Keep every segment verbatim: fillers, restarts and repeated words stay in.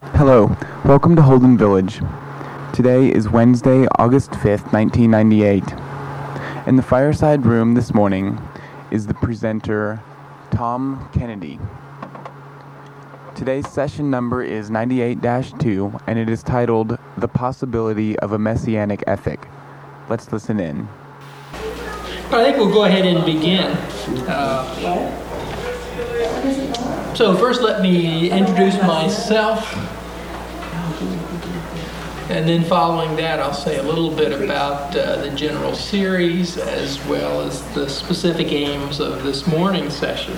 Hello, welcome to Holden Village. Today is Wednesday, August fifth, nineteen ninety-eight. In the fireside room this morning is the presenter, Tom Kennedy. Today's session number is ninety-eight dash two, and it is titled, The Possibility of a Messianic Ethic. Let's listen in. I think we'll go ahead and begin. Uh, so first let me introduce myself, and then following that I'll say a little bit about uh, the general series as well as the specific aims of this morning's session.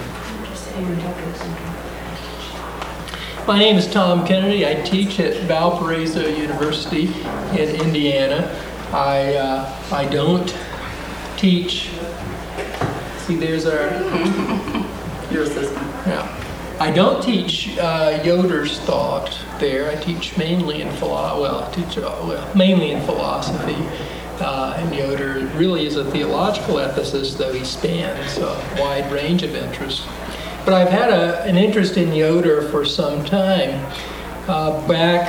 My name is Tom Kennedy. I teach at Valparaiso University in Indiana. I uh, I don't teach. See, there's our your system. Yeah, I don't teach uh, Yoder's thought there. I teach mainly in philo. Well, I teach uh, well mainly in philosophy. Uh, and Yoder really is a theological ethicist, though he spans a wide range of interests. But I've had a, an interest in Yoder for some time. Uh, back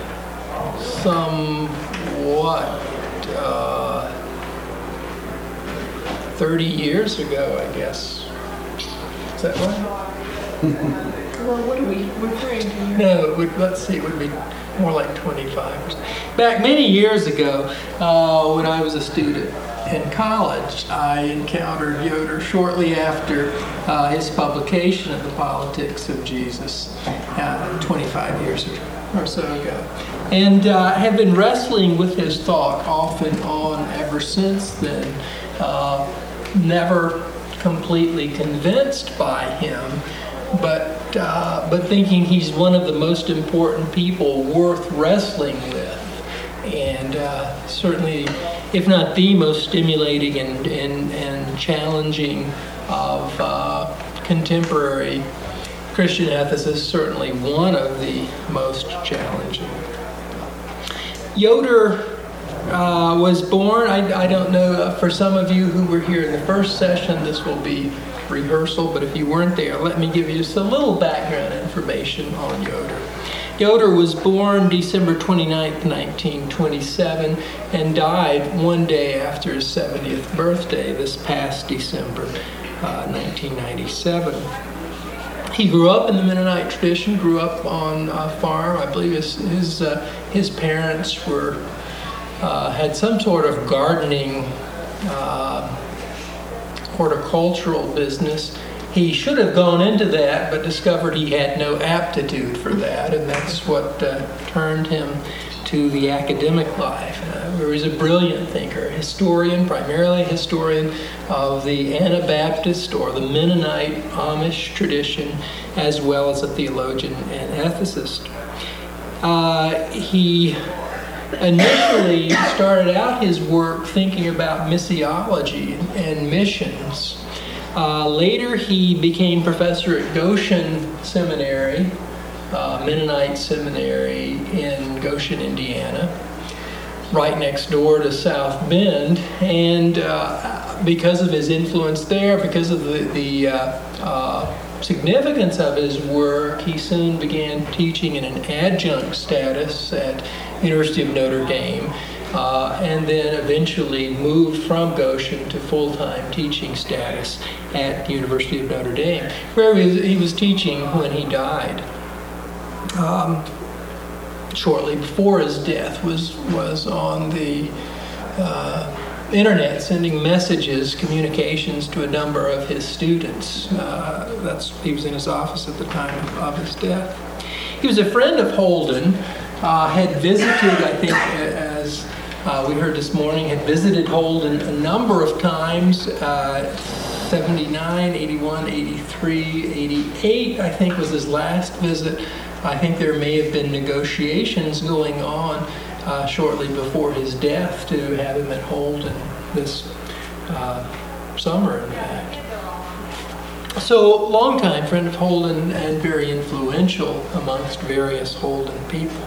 some what? Uh, thirty years ago, I guess. Is that right? Well, what are we referring to here? No, it would, let's see, it would be more like twenty-five or so. Back many years ago, uh, when I was a student in college, I encountered Yoder shortly after uh, his publication of The Politics of Jesus, uh, twenty-five years or so ago. And uh, have been wrestling with his thought off and on ever since then. Uh, never completely convinced by him, but uh, but thinking he's one of the most important people worth wrestling with, and uh, certainly, if not the most stimulating and and, and challenging of uh, contemporary Christian ethicists, certainly one of the most challenging. Yoder uh, was born, I, I don't know, uh, for some of you who were here in the first session, this will be rehearsal, but if you weren't there, let me give you just a little background information on Yoder. Yoder was born December twenty-ninth, nineteen twenty-seven, and died one day after his seventieth birthday, this past December, uh, nineteen ninety-seven. He grew up in the Mennonite tradition, grew up on a farm. I believe his his, uh, his parents were uh, had some sort of gardening, uh, horticultural business. He should have gone into that, but discovered he had no aptitude for that, and that's what uh, turned him to the academic life. Uh, he was a brilliant thinker, a historian, primarily a historian of the Anabaptist or the Mennonite Amish tradition, as well as a theologian and ethicist. Uh, he initially started out his work thinking about missiology and missions. Uh, later, he became professor at Goshen Seminary, uh, Mennonite Seminary in Goshen, Indiana, right next door to South Bend. And uh, because of his influence there, because of the, the uh, uh, significance of his work, he soon began teaching in an adjunct status at University of Notre Dame. Uh, and then eventually moved from Goshen to full-time teaching status at the University of Notre Dame, where he was, he was teaching when he died. Um, shortly before his death, was was on the uh, internet sending messages, communications to a number of his students. Uh, that's he was in his office at the time of, of his death. He was a friend of Holden. Uh, had visited, I think, as Uh, we heard this morning, had visited Holden a number of times, uh, seventy-nine, eighty-one, eighty-three, eighty-eight, I think was his last visit. I think there may have been negotiations going on uh, shortly before his death to have him at Holden this uh, summer, in fact. So, longtime friend of Holden and very influential amongst various Holden people.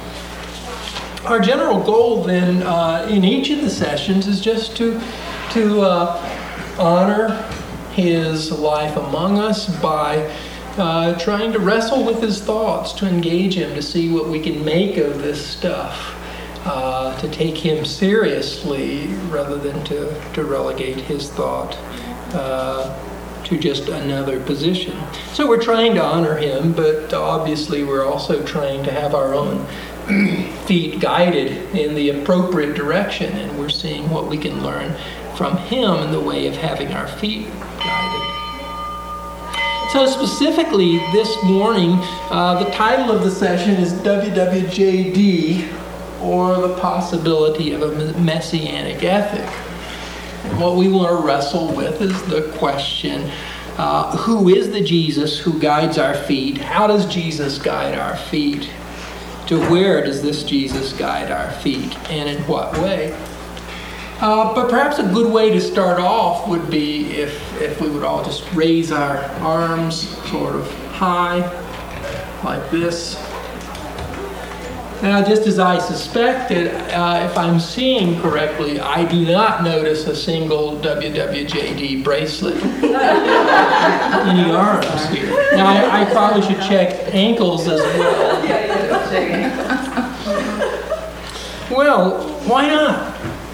Our general goal then uh, in each of the sessions is just to to uh, honor his life among us by uh, trying to wrestle with his thoughts, to engage him, to see what we can make of this stuff, uh, to take him seriously rather than to, to relegate his thought uh, to just another position. So we're trying to honor him, but obviously we're also trying to have our own feet guided in the appropriate direction, and we're seeing what we can learn from him in the way of having our feet guided. So specifically this morning, uh, the title of the session is W W J D, or the possibility of a messianic ethic. And what we want to wrestle with is the question, uh, who is the Jesus who guides our feet? How does Jesus guide our feet? To where does this Jesus guide our feet, and in what way? Uh, but perhaps a good way to start off would be if, if we would all just raise our arms sort of high, like this. Now, just as I suspected, uh, if I'm seeing correctly, I do not notice a single W W J D bracelet. Any arms here. Now, I, I probably should check ankles as well. Well, why not?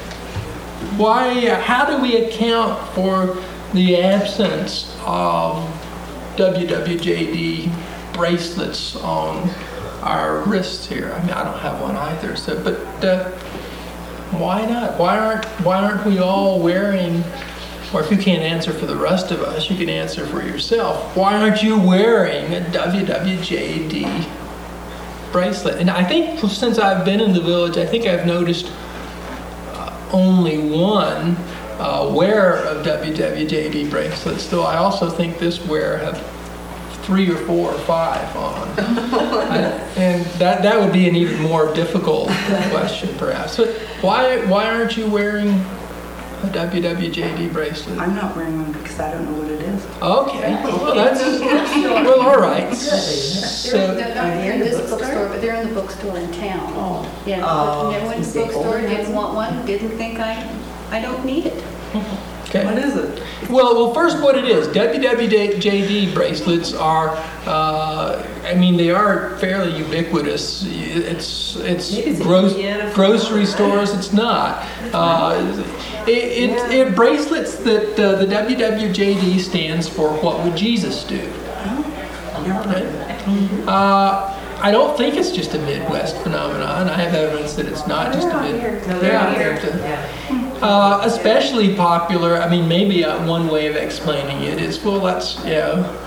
Why? How do we account for the absence of W W J D bracelets on our wrists here? I mean, I don't have one either. So, but uh, why not? Why aren't Why aren't we all wearing? Or if you can't answer for the rest of us, you can answer for yourself. Why aren't you wearing a W W J D bracelet? And I think since I've been in the village, I think I've noticed uh, only one uh, wearer of W W J D bracelets, though I also think this wearer have three or four or five on. I, and that that would be an even more difficult question, perhaps. But why why aren't you wearing a W W J D bracelet? I'm not wearing one because I don't know what it is. Okay, well that's, well all right. So, They're, they're not in this bookstore, but they're in the bookstore in town. Oh. Yeah, Oh, never went to the bookstore, didn't want one, didn't think I, I don't need it. okay. What is it? Well, well, first, what it is, W W J D bracelets are, uh, I mean, they are fairly ubiquitous. It's it's gro- grocery stores. It's not. Uh, it, it, it bracelets that uh, the W W J D stands for. What would Jesus do? Right? Uh, I don't think it's just a Midwest phenomenon. I have evidence that it's not just a Midwest. No, they're out here. Uh, especially popular, I mean, maybe uh, one way of explaining it is, well, that's, you know,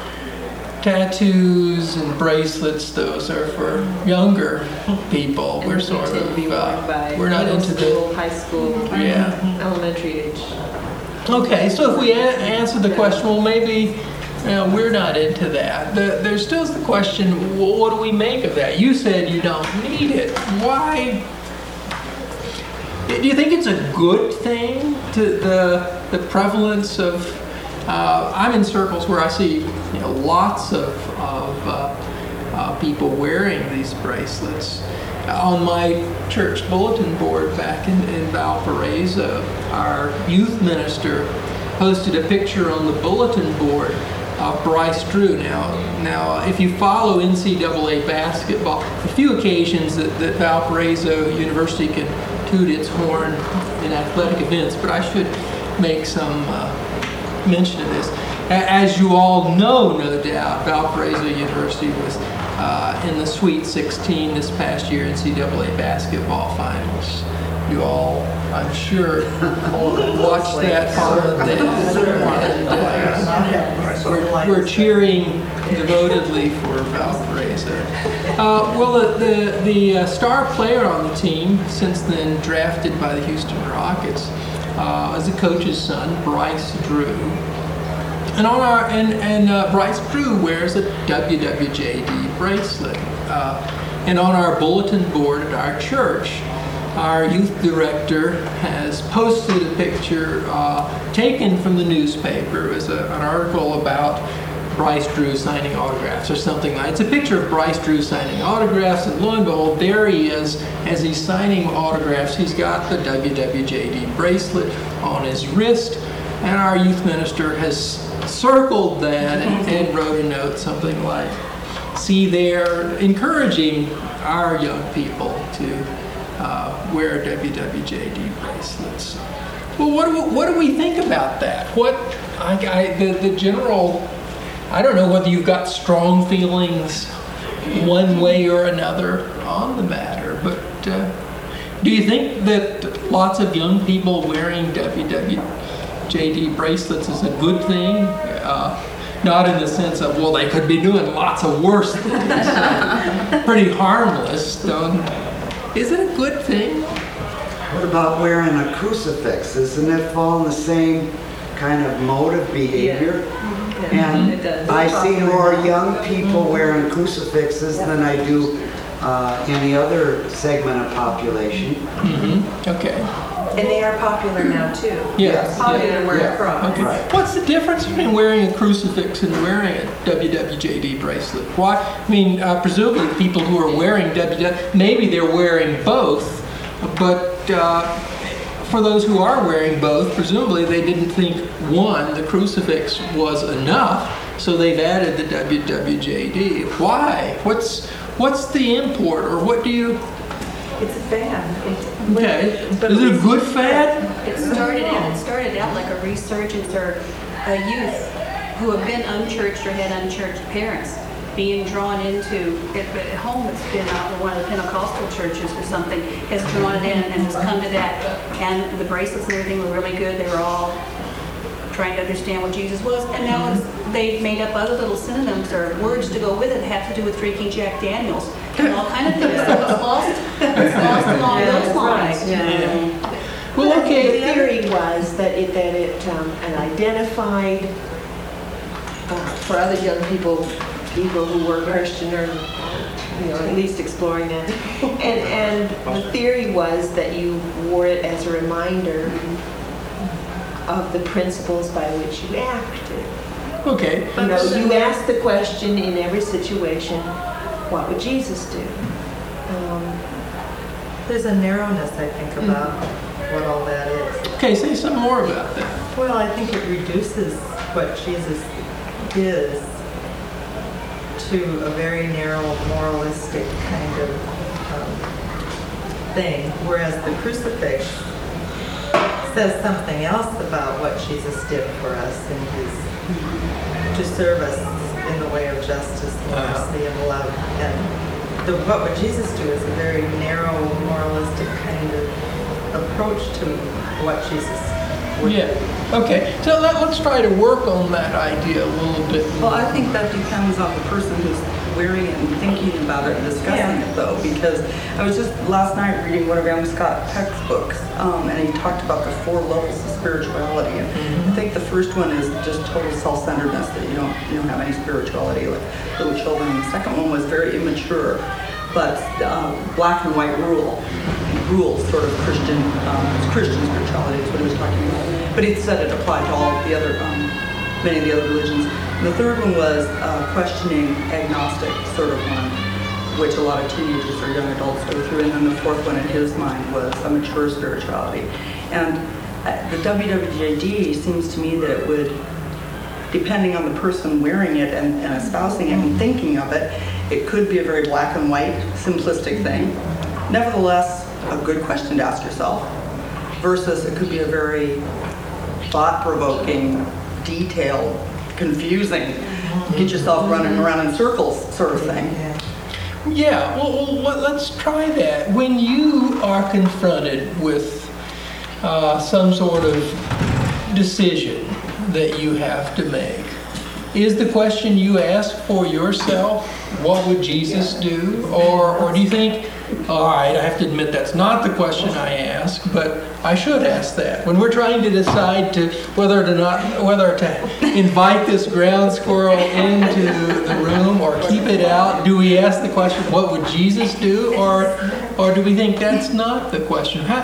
tattoos and bracelets, those are for younger people. We're sort of, uh, we're not into the high school, yeah. elementary age. Okay, so if we a- answer the question, well, maybe you know, we're not into that. The, there still is the question, well, what do we make of that? You said you don't need it. Why? Do you think it's a good thing, to the the prevalence of, uh, I'm in circles where I see you know, lots of, of uh, uh, people wearing these bracelets. On my church bulletin board back in, in Valparaiso, our youth minister posted a picture on the bulletin board of Bryce Drew. Now, now, if you follow N C double A basketball, a few occasions that, that Valparaiso University can toot its horn in athletic events, but I should make some uh, mention of this. As you all know, no doubt, Valparaiso University was uh, in the Sweet sixteen this past year N C double A basketball finals. You all, I'm sure, watched that part of that. And, uh, we're, we're cheering devotedly for Valparaiso. Uh, well, the the, the uh, star player on the team, since then drafted by the Houston Rockets, uh, is the coach's son, Bryce Drew. And on our and and uh, Bryce Drew wears a W W J D bracelet. Uh, and on our bulletin board at our church, our youth director has posted a picture uh, taken from the newspaper. It was a, an article about Bryce Drew signing autographs or something like that. It's a picture of Bryce Drew signing autographs, and lo and behold, there he is as he's signing autographs. He's got the W W J D bracelet on his wrist, and our youth minister has circled that and, and wrote a note, something like, see, they're encouraging our young people to uh, wear W W J D bracelets. Well, what do we, what do we think about that? What I, I, the, the general, I don't know whether you've got strong feelings one way or another on the matter, but uh, do you think that lots of young people wearing W W J D bracelets is a good thing? Uh, not in the sense of, well, they could be doing lots of worse things. Uh, pretty harmless. Don't, is it a good thing? What about wearing a crucifix? Doesn't it fall in the same kind of mode of behavior? Yeah. And It does. I see more young people wearing crucifixes than I do uh, any other segment of population. Mm-hmm. Okay. And they are popular now too. Yes. Popular wear Yeah. cross. Okay. Right. What's the difference between wearing a crucifix and wearing a W W J D bracelet? Why? I mean, uh, presumably people who are wearing W W, maybe they're wearing both, but uh, for those who are wearing both, presumably they didn't think, one, the crucifix was enough, so they've added the W W J D. Why? What's what's the import, or what do you? It's a fad. It's- Okay. but Is it a it's- good fad? It started out, it started out like a resurgence or a youth who have been unchurched or had unchurched parents being drawn into, at at home it's been uh, one of the Pentecostal churches or something, has drawn it in and has come to that. And the bracelets and everything were really good. They were all trying to understand what Jesus was. And now it's, they've made up other little synonyms or words to go with it that have to do with drinking Jack Daniels and all kind of things. So it's lost, it's lost along Yeah, those lines. right, yeah. Well, Well, okay. the theory was that it, that it um, an identified uh, for other young people, people who were Christian or, you know, at least exploring that. And, and the theory was that you wore it as a reminder of the principles by which you acted. Okay. You know, you ask the question in every situation, what would Jesus do? Um, There's a narrowness, I think, about what all that is. Okay, say some more about that. Well, I think it reduces what Jesus is to a very narrow, moralistic kind of um, thing, whereas the crucifix says something else about what Jesus did for us in his, to serve us in the way of justice, and Uh-huh. mercy, and love. And the, what would Jesus do is a very narrow, moralistic kind of approach to what Jesus would Yeah. do. Okay. So let, let's try to work on that idea a little bit Well, more. I think that depends on the person who's wearing it and thinking about it and discussing Yeah. it, though, because I was just last night reading one of M. Scott Peck's books, um, and he talked about the four levels of spirituality. And I think the first one is just total self-centeredness, that you don't you don't have any spirituality, like little children. And the second one was very immature, but um, black and white rule, rules, sort of Christian um, Christian spirituality is what he was talking about. But he said it applied to all the other. Um, many of the other religions. And the third one was uh, questioning agnostic sort of one, which a lot of teenagers or young adults go through. And then the fourth one in his mind was a mature spirituality. And uh, the W W J D seems to me that it would, depending on the person wearing it and, and espousing it and thinking of it, it could be a very black and white, simplistic thing. Nevertheless, a good question to ask yourself, versus it could be a very thought-provoking, detailed, confusing, get yourself running around in circles sort of thing. Yeah. Well, well let, let's try that. When you are confronted with uh, some sort of decision that you have to make, is the question you ask for yourself, what would Jesus do? Or, or do you think, all right, I have to admit that's not the question I ask, but I should ask that. When we're trying to decide to whether to not whether to invite this ground squirrel into the room or keep it out, do we ask the question, what would Jesus do? Or or do we think that's not the question? How,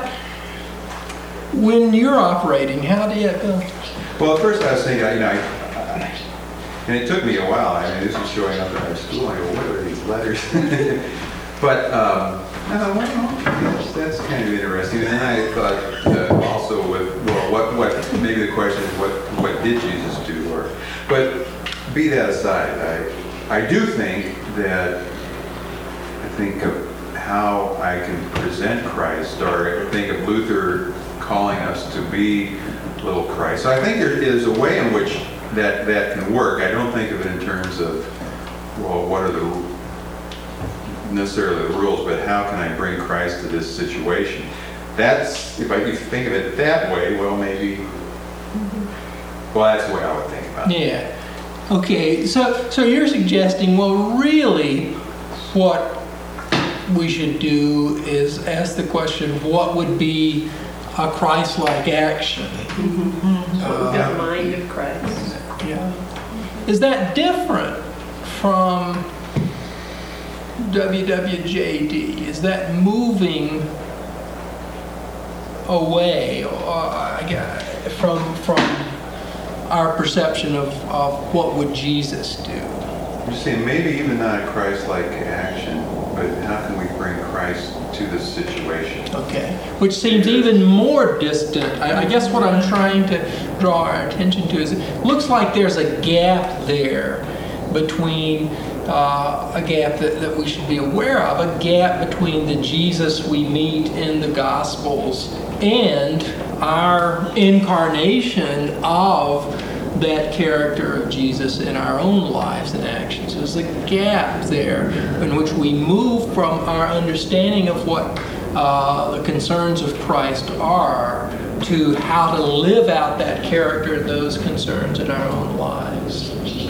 when you're operating, how do you uh, Well, at first I was thinking, you know, I, I, and it took me a while. I mean, this was showing up at our school. I go, what are these letters? But um, I thought, well, that's, that's kind of interesting. And then I thought uh, also with, well, what, what, maybe the question is, what, what did Jesus do? Or, But be that aside, I, I do think that, I think of how I can present Christ, or I think of Luther calling us to be little Christ. So I think there is a way in which that, that can work. I don't think of it in terms of, well, what are the, necessarily the rules, but how can I bring Christ to this situation? That's, if I if you think of it that way, well, maybe, well, that's the way I would think about it. Yeah. Okay, so so you're suggesting, well, really, what we should do is ask the question, what would be a Christ-like action? The mind of Christ. Yeah. Is that different from W W J D? Is that moving away uh, I guess, from from our perception of, of what would Jesus do? I'm just saying, maybe even not a Christ-like action, but how can we bring Christ to this situation? Okay, which seems even more distant. I, I guess what I'm trying to draw our attention to is it looks like there's a gap there between uh, a gap that, that we should be aware of, a gap between the Jesus we meet in the Gospels and our incarnation of that character of Jesus in our own lives and actions. There's a gap there in which we move from our understanding of what uh, the concerns of Christ are to how to live out that character and those concerns in our own lives.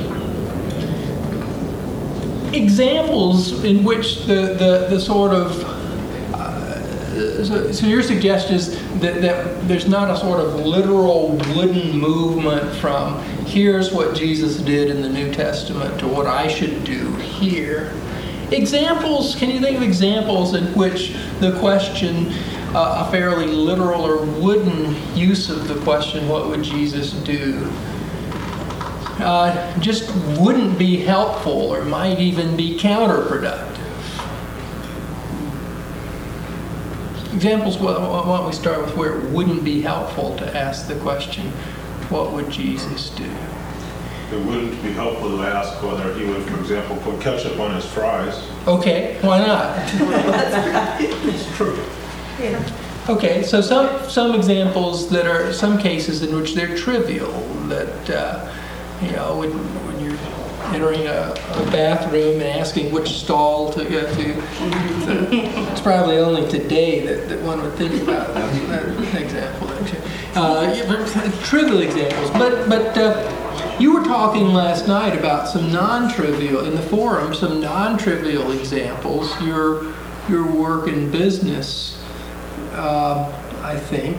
Examples in which the, the, the sort of uh, so, so your suggestion is that, that there's not a sort of literal wooden movement from here's what Jesus did in the New Testament to what I should do here. Examples, can you think of examples in which the question, uh, a fairly literal or wooden use of the question, what would Jesus do, uh, just wouldn't be helpful or might even be counterproductive? Examples, why don't we start with where it wouldn't be helpful to ask the question, what would Jesus do? It wouldn't be helpful to ask whether he would, for example, put ketchup on his fries. Okay, why not? It's true. Yeah. Okay, so some some examples that are, some cases in which they're trivial, that, uh, you know, when, when you're entering a, a bathroom and asking which stall to go to, so it's probably only today that, that one would think about that, that example. Uh, yeah, trivial examples, but, but uh, you were talking last night about some non-trivial, in the forum, some non-trivial examples, your, your work in business, uh, I think.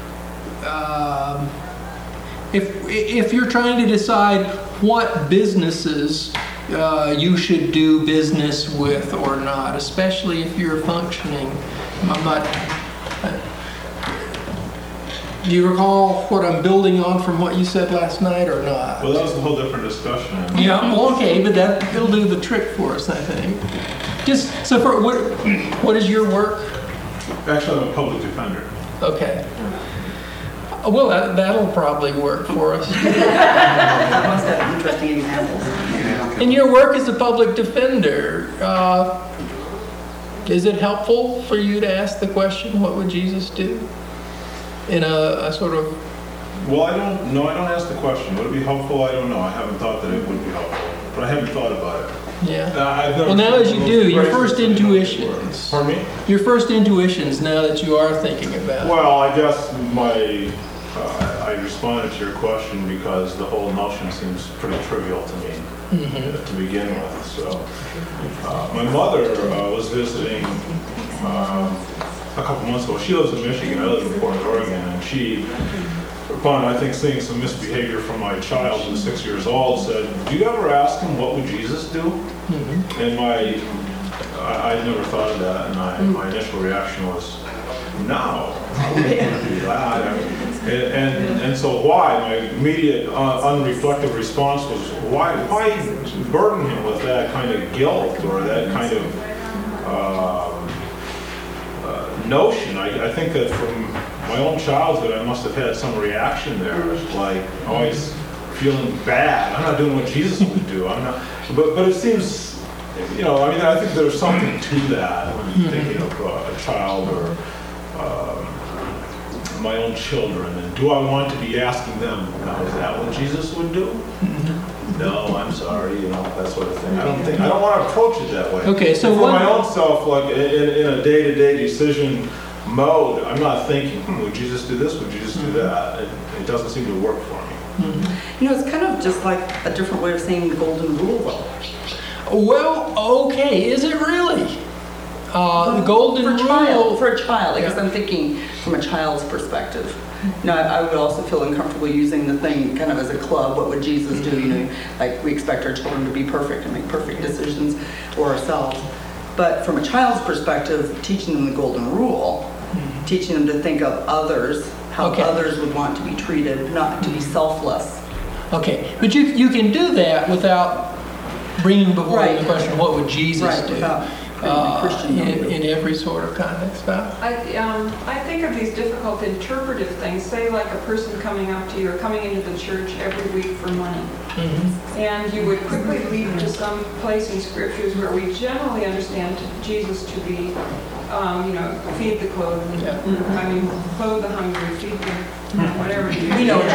Um, if, if you're trying to decide what businesses uh, you should do business with or not, especially if you're functioning, I'm not, uh, do you recall what I'm building on from what you said last night or not? Well, that was a whole different discussion. Yeah, well, okay, but that, it'll do the trick for us, I think. Just, so for, what, what is your work? Actually, I'm a public defender. Okay. Well, that, that'll probably work for us. Must have interesting examples. In your work as a public defender, uh, is it helpful for you to ask the question, what would Jesus do? In a, a sort of... Well, I don't, no, I don't ask the question. Would it be helpful? I don't know. I haven't thought that it would be helpful. But I haven't thought about it. Yeah. Uh, I've never Well, now as seen you those do, your phrases first that you intuitions. Pardon me? Your first intuitions, now that you are thinking about it. Well, I guess my, uh, I responded to your question because the whole notion seems pretty trivial to me Mm-hmm. to begin with. So, uh, my mother uh, was visiting um, a couple months ago. She lives in Michigan. I live in Portland, Oregon, and she, upon I think seeing some misbehavior from my child who's six years old, said, "Do you ever ask him what would Jesus do?" Mm-hmm. And my, I, I never thought of that, and I, my initial reaction was, "No, I wouldn't do that." I mean, and, and and so why? My immediate uh, unreflective response was, why why burden him with that kind of guilt or that kind of um, uh, notion? I, I think that from my own childhood, I must have had some reaction there, like always feeling bad. I'm not doing what Jesus would do. I'm not. But but it seems, you know, I mean, I think there's something to that when you're thinking of uh, a child or um, my own children. And do I want to be asking them, now, is that what Jesus would do? No, I'm sorry, you know, that sort of thing. I don't think, I don't want to approach it that way. Okay, so And for one- my own self, like in, in a day-to-day decision mode, I'm not thinking, hmm, would Jesus do this? Would Jesus do that? It, it doesn't seem to work for me. You know, it's kind of just like a different way of saying the golden rule, though. Well, okay, is it really? Uh, the golden for a rule. child, for a child, I guess Yeah. I'm thinking from a child's perspective. You know, I, I would also feel uncomfortable using the thing kind of as a club. What would Jesus do? You know, like we expect our children to be perfect and make perfect decisions, or ourselves. But from a child's perspective, teaching them the golden rule, mm-hmm. teaching them to think of others, how Okay. others would want to be treated, not to be selfless. Okay, but you you can do that without bringing before Right. the question, what would Jesus Right, do? without bringing the Uh, Christian in, view. in every sort of context. Val? I, um, I think of these difficult interpretive things, say like a person coming up to you or coming into the church every week for money. Mm-hmm. And you would quickly lead to some place in scriptures where we generally understand Jesus to be, um, you know, feed the clothed, Yeah. I mean, clothe the hungry, feed the, whatever. you We know what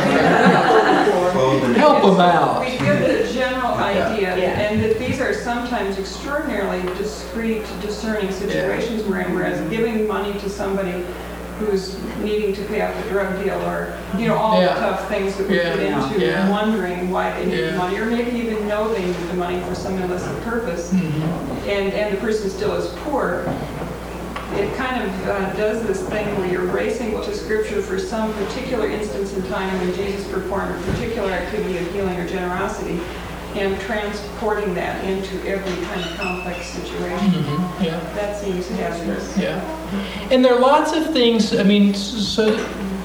Help them out. We give the general idea, Yeah. and that these are sometimes extraordinarily discreet, discerning situations we're in, whereas giving money to somebody who's needing to pay off the drug deal, or, you know, all Yeah. the tough things that we Yeah. get into, Yeah. wondering why they need Yeah. the money, or maybe even know they need the money for some illicit purpose, Mm-hmm. and, and the person still is poor. It kind of uh, does this thing where you're racing to Scripture for some particular instance in time when Jesus performed a particular activity of healing or generosity, and transporting that into every kind of complex situation. Mm-hmm. Yeah. That seems hazardous. Yeah. And there are lots of things, I mean, so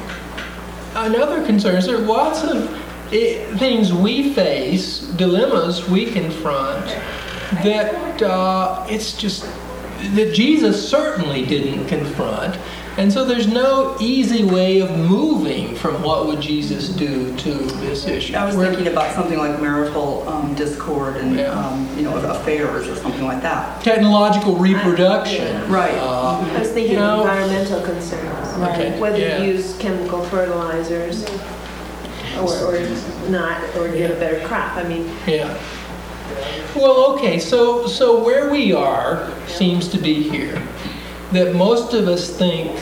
another concern is there are lots of eh, things we face, dilemmas we confront, that uh, it's just, that Jesus certainly didn't confront. And so there's no easy way of moving from what would Jesus do to this issue. I was We're- thinking about something like marital um, discord and, Yeah. um, you know, affairs or something like that. Technological reproduction. Right. Uh, I was thinking you know, environmental concerns, Okay, whether yeah. you use chemical fertilizers or, or not, or get a better crop. I mean, Yeah. Well, okay, so so where we are seems to be here. That most of us think,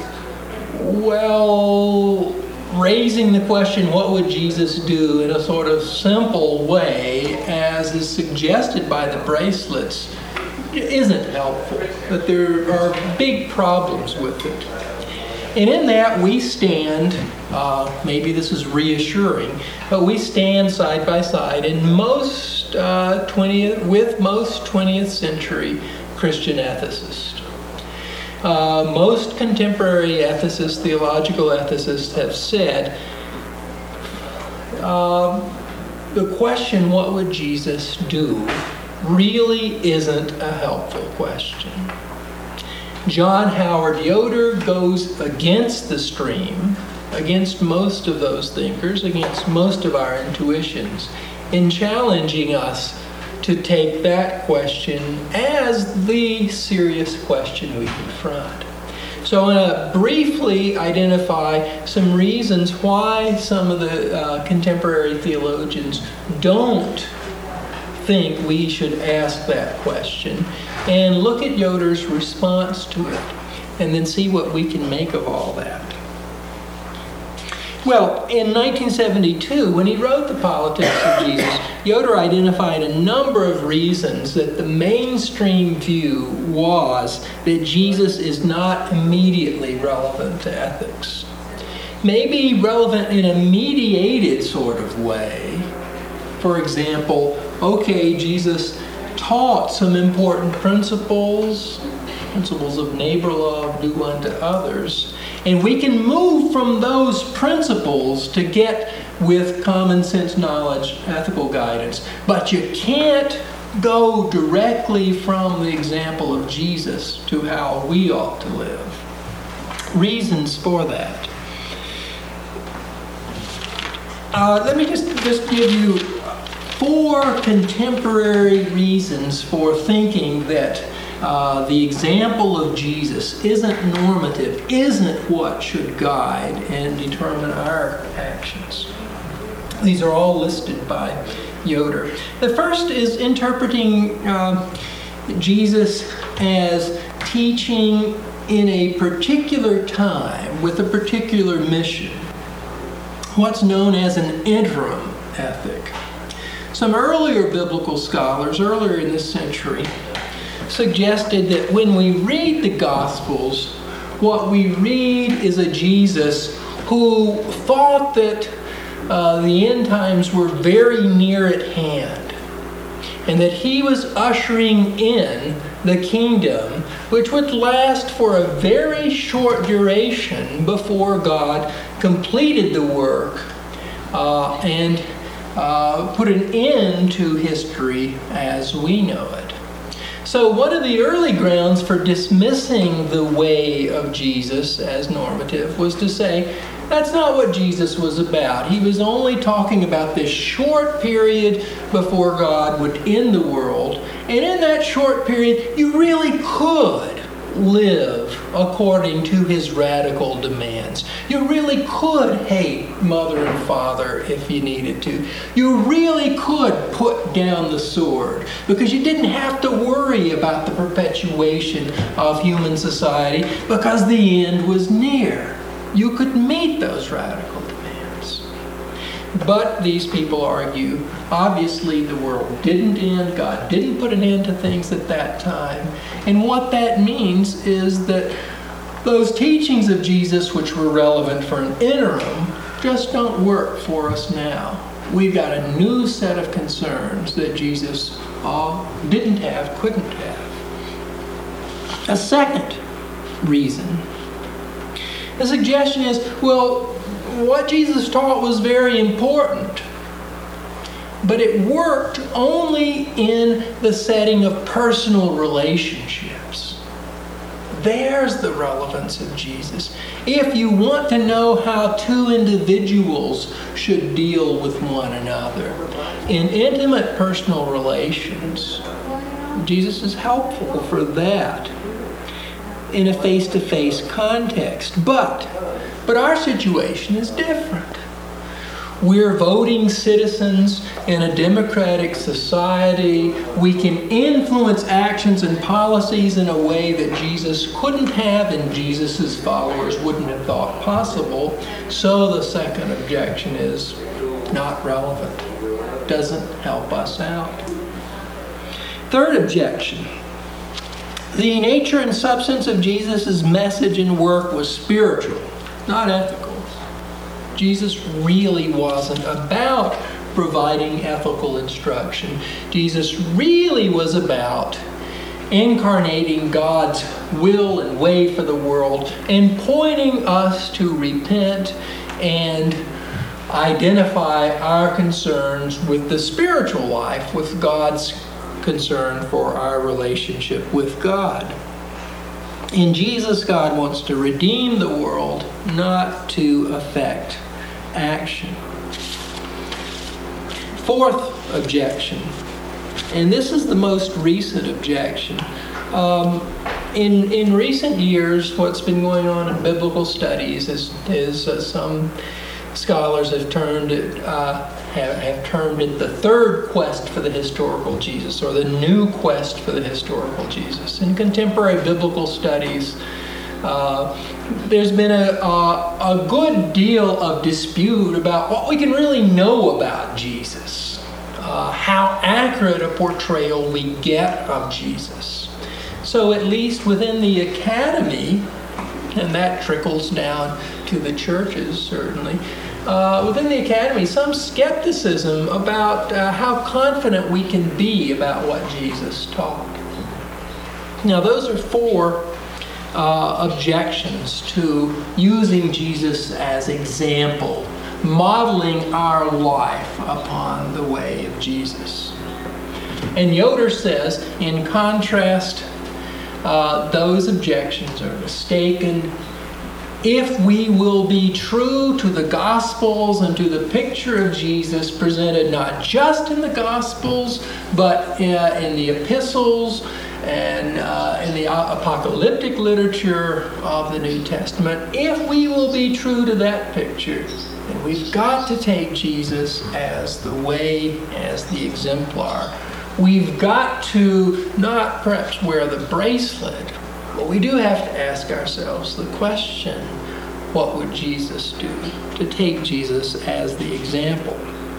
well, raising the question, what would Jesus do, in a sort of simple way, as is suggested by the bracelets, isn't helpful. But there are big problems with it. And in that we stand, uh, maybe this is reassuring, but we stand side by side in most uh, twentieth, with most twentieth century Christian ethicists. Uh, most contemporary ethicists, theological ethicists, have said uh, the question, what would Jesus do, really isn't a helpful question. John Howard Yoder goes against the stream, against most of those thinkers, against most of our intuitions, in challenging us to take that question as the serious question we confront. So I'm going to briefly identify some reasons why some of the uh, contemporary theologians don't think we should ask that question, and look at Yoder's response to it, and then see what we can make of all that. Well, in nineteen seventy-two, when he wrote The Politics of Jesus, Yoder identified a number of reasons that the mainstream view was that Jesus is not immediately relevant to ethics. Maybe relevant in a mediated sort of way. For example, okay, Jesus taught some important principles, principles of neighbor love, do unto others, and we can move from those principles to get with common sense knowledge, ethical guidance. But you can't go directly from the example of Jesus to how we ought to live. Reasons for that. uh, let me just, just give you four contemporary reasons for thinking that uh, the example of Jesus isn't normative, isn't what should guide and determine our actions. These are all listed by Yoder. The first is interpreting uh, Jesus as teaching in a particular time with a particular mission, what's known as an interim ethic. Some earlier biblical scholars, earlier in this century, suggested that when we read the Gospels, what we read is a Jesus who thought that uh, the end times were very near at hand, and that he was ushering in the kingdom, which would last for a very short duration before God completed the work uh, and uh, put an end to history as we know it. So one of the early grounds for dismissing the way of Jesus as normative was to say, that's not what Jesus was about. He was only talking about this short period before God would end the world. And in that short period, you really could live according to his radical demands. You really could hate mother and father if you needed to. You really could put down the sword because you didn't have to worry about the perpetuation of human society because the end was near. You could meet those radical demands. But these people argue, obviously the world didn't end. God didn't put an end to things at that time. And what that means is that those teachings of Jesus, which were relevant for an interim, just don't work for us now. We've got a new set of concerns that Jesus uh, didn't have, couldn't have. A second reason. The suggestion is, well, what Jesus taught was very important, but it worked only in the setting of personal relationships. There's the relevance of Jesus. If you want to know how two individuals should deal with one another in intimate personal relations, Jesus is helpful for that in a face-to-face context. But, but our situation is different. We're voting citizens in a democratic society. We can influence actions and policies in a way that Jesus couldn't have and Jesus' followers wouldn't have thought possible. So the second objection is not relevant. Doesn't help us out. Third objection. The nature and substance of Jesus' message and work was spiritual, not ethical. Jesus really wasn't about providing ethical instruction. Jesus really was about incarnating God's will and way for the world and pointing us to repent and identify our concerns with the spiritual life, with God's concern for our relationship with God. In Jesus, God wants to redeem the world, not to affect action. Fourth objection, and this is the most recent objection. Um, in in recent years, what's been going on in biblical studies is, is uh, some scholars have turned it, uh, have, have termed it the third quest for the historical Jesus, or the new quest for the historical Jesus. In contemporary biblical studies, uh, there's been a, a, a good deal of dispute about what we can really know about Jesus, uh, how accurate a portrayal we get of Jesus. So at least within the academy, and that trickles down to the churches certainly, Uh, within the academy, some skepticism about uh, how confident we can be about what Jesus taught. Now, those are four uh, objections to using Jesus as example, modeling our life upon the way of Jesus. And Yoder says, in contrast, uh, those objections are mistaken if we will be true to the Gospels and to the picture of Jesus presented not just in the Gospels, but uh, in the epistles and uh, in the apocalyptic literature of the New Testament, if we will be true to that picture, then we've got to take Jesus as the way, as the exemplar. We've got to not perhaps wear the bracelet, but we do have to ask ourselves the question, what would Jesus do? To take Jesus as the example.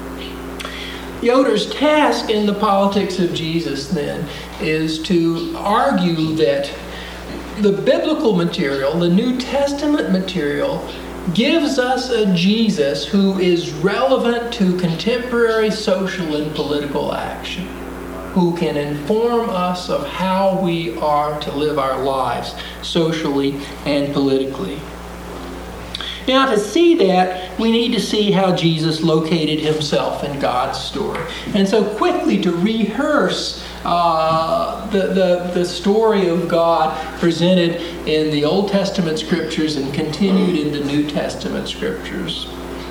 Yoder's task in the politics of Jesus, then, is to argue that the biblical material, the New Testament material, gives us a Jesus who is relevant to contemporary social and political action, who can inform us of how we are to live our lives socially and politically. Now, to see that, we need to see how Jesus located himself in God's story. And so quickly to rehearse uh, the, the, the story of God presented in the Old Testament scriptures and continued in the New Testament scriptures.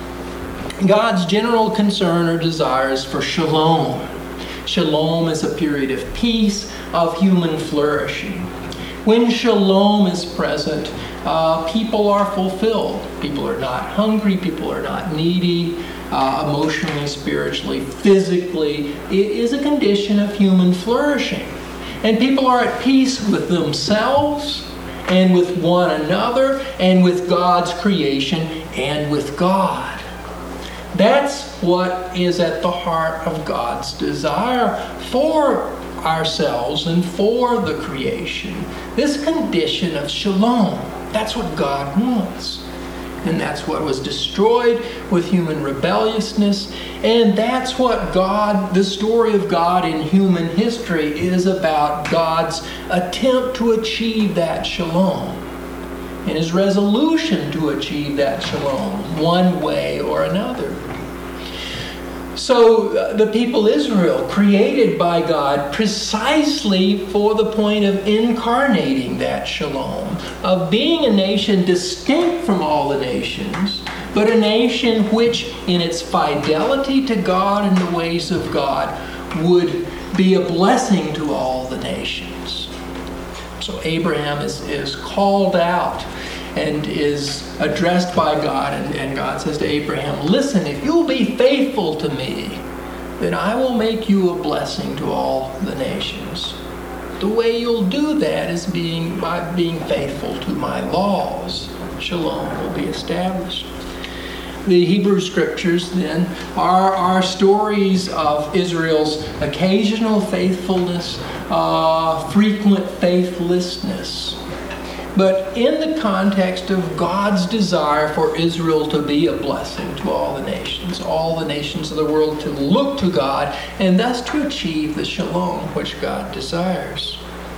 God's general concern or desire is for shalom. Shalom is a period of peace, of human flourishing. When shalom is present, uh, people are fulfilled. People are not hungry. People are not needy. Uh, emotionally, spiritually, physically. It is a condition of human flourishing. And people are at peace with themselves and with one another and with God's creation and with God. That's what is at the heart of God's desire for ourselves and for the creation. This condition of shalom, that's what God wants. And that's what was destroyed with human rebelliousness. And that's what God, the story of God in human history is about, God's attempt to achieve that shalom. And his resolution to achieve that shalom, one way or another. So uh, the people Israel, created by God precisely for the point of incarnating that shalom, of being a nation distinct from all the nations, but a nation which in its fidelity to God and the ways of God would be a blessing to all the nations. So Abraham is, is called out and is addressed by God, and, and God says to Abraham, listen, if you'll be faithful to me, then I will make you a blessing to all the nations. The way you'll do that is being by being faithful to my laws. Shalom will be established. The Hebrew scriptures, then, are, are stories of Israel's occasional faithfulness, uh, frequent faithlessness. But in the context of God's desire for Israel to be a blessing to all the nations, all the nations of the world to look to God, and thus to achieve the shalom which God desires.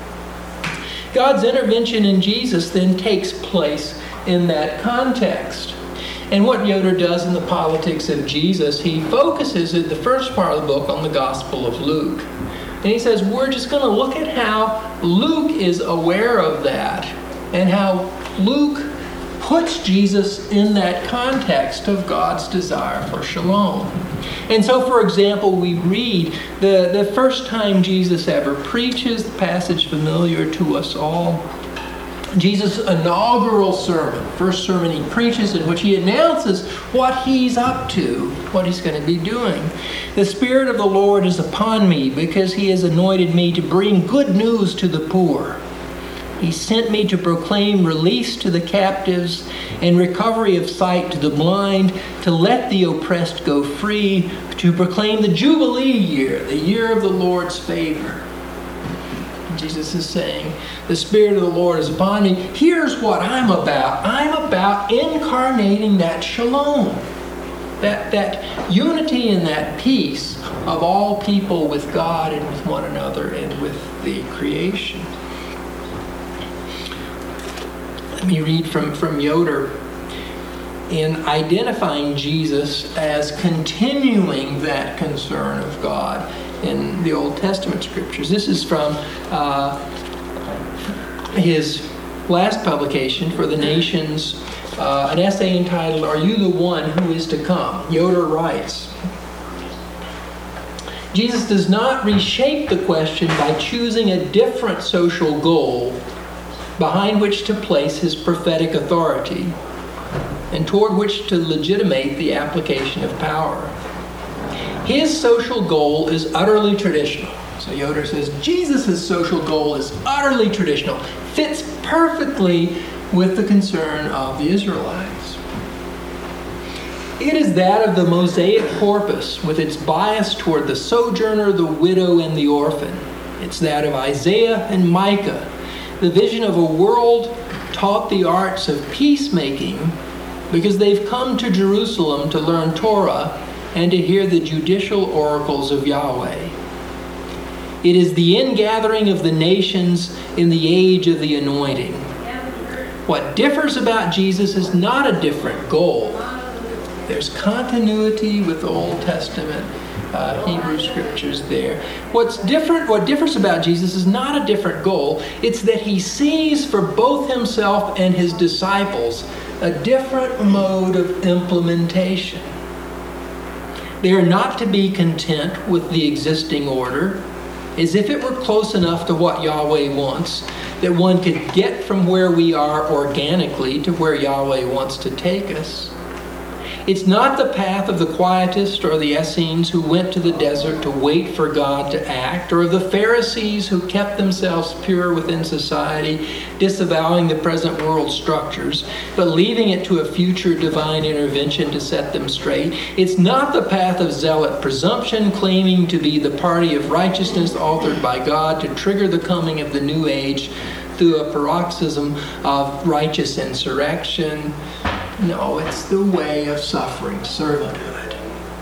God's intervention in Jesus then takes place in that context. And what Yoder does in the politics of Jesus, he focuses in the first part of the book on the Gospel of Luke. And he says, we're just going to look at how Luke is aware of that, and how Luke puts Jesus in that context of God's desire for shalom. And so, for example, we read the, the first time Jesus ever preaches, the passage familiar to us all, Jesus' inaugural sermon, first sermon he preaches, in which he announces what he's up to, what he's going to be doing. The Spirit of the Lord is upon me, because he has anointed me to bring good news to the poor. He sent me to proclaim release to the captives and recovery of sight to the blind, to let the oppressed go free, to proclaim the Jubilee year, the year of the Lord's favor. Jesus is saying, the Spirit of the Lord is upon me. Here's what I'm about. I'm about incarnating that shalom, that, that unity and that peace of all people with God and with one another and with the creation. Let me read from, from Yoder. In identifying Jesus as continuing that concern of God in the Old Testament scriptures. This is from uh, his last publication for the nations, uh, an essay entitled, "Are You the One Who Is to Come?" Yoder writes, Jesus does not reshape the question by choosing a different social goal behind which to place his prophetic authority and toward which to legitimate the application of power. His social goal is utterly traditional. So Yoder says Jesus' social goal is utterly traditional, fits perfectly with the concern of the Israelites. It is that of the Mosaic corpus, with its bias toward the sojourner, the widow, and the orphan. It's that of Isaiah and Micah, the vision of a world taught the arts of peacemaking because they've come to Jerusalem to learn Torah and to hear the judicial oracles of Yahweh. It is the ingathering of the nations in the age of the anointing. What differs about Jesus is not a different goal. There's continuity with the Old Testament uh, Hebrew scriptures there. What's different, what differs about Jesus is not a different goal. It's that he sees for both himself and his disciples a different mode of implementation. They are not to be content with the existing order, as if it were close enough to what Yahweh wants, that one could get from where we are organically to where Yahweh wants to take us. It's not the path of the quietists or the Essenes who went to the desert to wait for God to act, or of the Pharisees who kept themselves pure within society, disavowing the present world structures, but leaving it to a future divine intervention to set them straight. It's not the path of zealot presumption, claiming to be the party of righteousness authored by God to trigger the coming of the new age through a paroxysm of righteous insurrection. No, it's the way of suffering servanthood.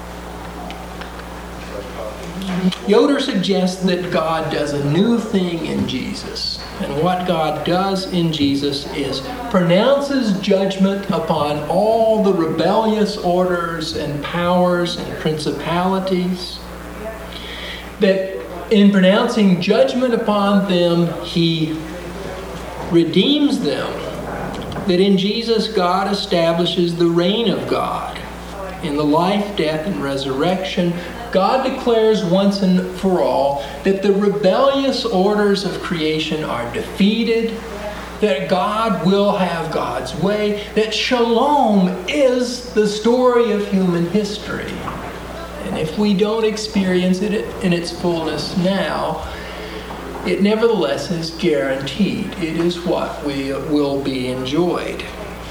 Yoder suggests that God does a new thing in Jesus. And what God does in Jesus is pronounces judgment upon all the rebellious orders and powers and principalities. That in pronouncing judgment upon them, he redeems them. That in Jesus, God establishes the reign of God. In the life, death, and resurrection, God declares once and for all that the rebellious orders of creation are defeated, that God will have God's way, that shalom is the story of human history. And if we don't experience it in its fullness now, it nevertheless is guaranteed. It is what we will be enjoyed.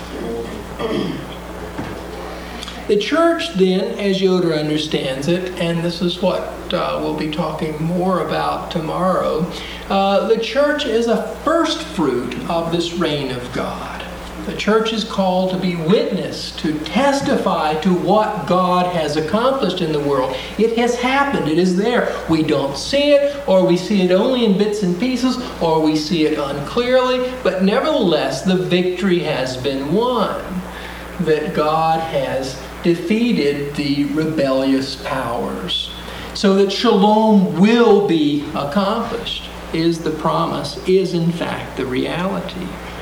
The church then, as Yoder understands it, and this is what uh, we'll be talking more about tomorrow, uh, the church is a first fruit of this reign of God. The church is called to be witness, to testify to what God has accomplished in the world. It has happened. It is there. We don't see it, or we see it only in bits and pieces, or we see it unclearly, but nevertheless, the victory has been won. That God has defeated the rebellious powers. So that shalom will be accomplished is the promise, is in fact the reality.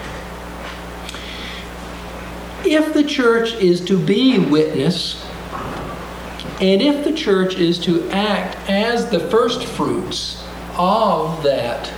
If the church is to be witness, and if the church is to act as the first fruits of that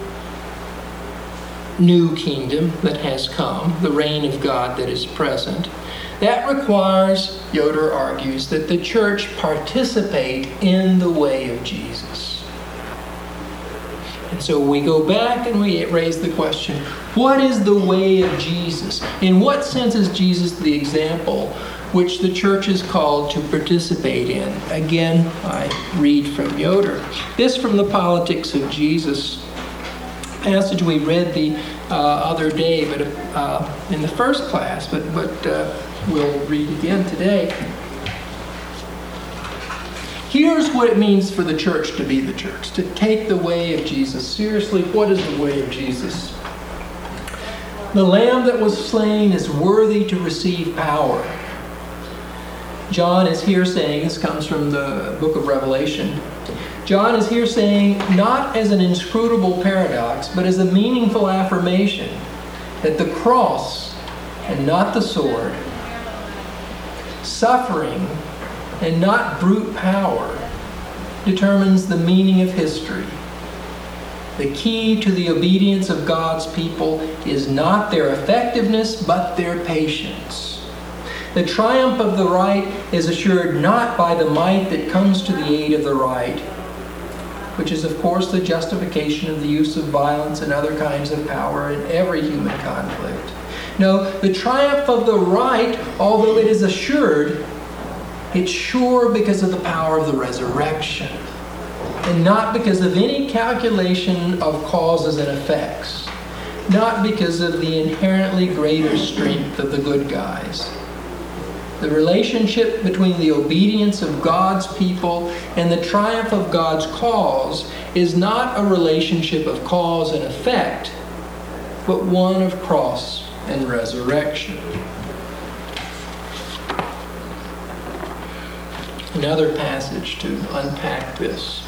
new kingdom that has come, the reign of God that is present, that requires, Yoder argues, that the church participate in the way of Jesus. And so we go back and we raise the question, what is the way of Jesus? In what sense is Jesus the example which the church is called to participate in? Again, I read from Yoder. This from the Politics of Jesus passage we read the uh, other day, but uh, in the first class, but, but uh, we'll read again today. Here's what it means for the church to be the church, to take the way of Jesus seriously. What is the way of Jesus? The Lamb that was slain is worthy to receive power. John is here saying, this comes from the book of Revelation, John is here saying, not as an inscrutable paradox, but as a meaningful affirmation, that the cross and not the sword, suffering and not brute power, determines the meaning of history. The key to the obedience of God's people is not their effectiveness, but their patience. The triumph of the right is assured not by the might that comes to the aid of the right, which is, of course, the justification of the use of violence and other kinds of power in every human conflict. No, the triumph of the right, although it is assured, it's sure because of the power of the resurrection, and not because of any calculation of causes and effects, not because of the inherently greater strength of the good guys. The relationship between the obedience of God's people and the triumph of God's cause is not a relationship of cause and effect, but one of cross and resurrection. Another passage to unpack this.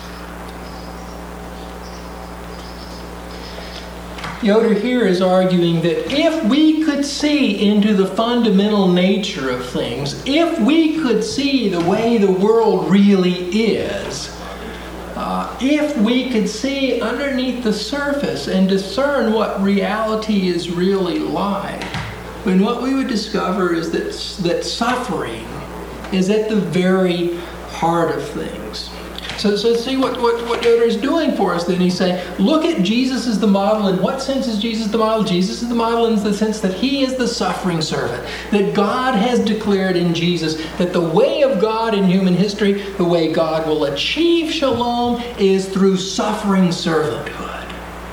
Yoder here is arguing that if we could see into the fundamental nature of things, if we could see the way the world really is, uh, if we could see underneath the surface and discern what reality is really like, then what we would discover is that, that suffering is at the very heart of things. So, so see what, what, what Yoder is doing for us then. He's saying, look at Jesus as the model. In what sense is Jesus the model? Jesus is the model in the sense that he is the suffering servant. That God has declared in Jesus that the way of God in human history, the way God will achieve shalom, is through suffering servanthood.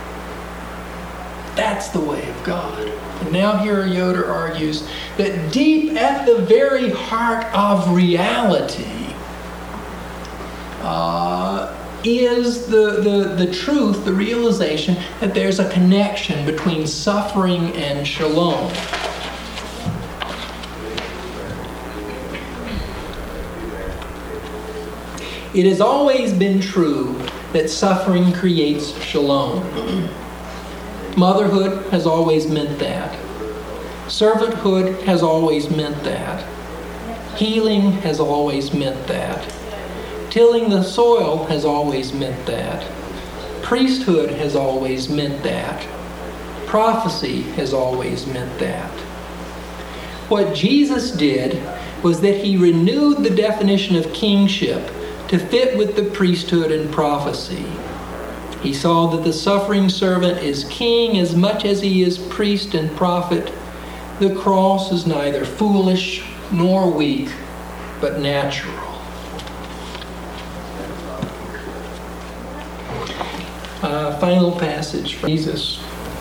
That's the way of God. And now here Yoder argues that deep at the very heart of reality, Uh, is the, the, the truth, the realization that there's a connection between suffering and shalom. It has always been true that suffering creates shalom. Motherhood has always meant that. Servanthood has always meant that. Healing has always meant that. Tilling the soil has always meant that. Priesthood has always meant that. Prophecy has always meant that. What Jesus did was that he renewed the definition of kingship to fit with the priesthood and prophecy. He saw that the suffering servant is king as much as he is priest and prophet. The cross is neither foolish nor weak, but natural. Uh, final passage from Jesus.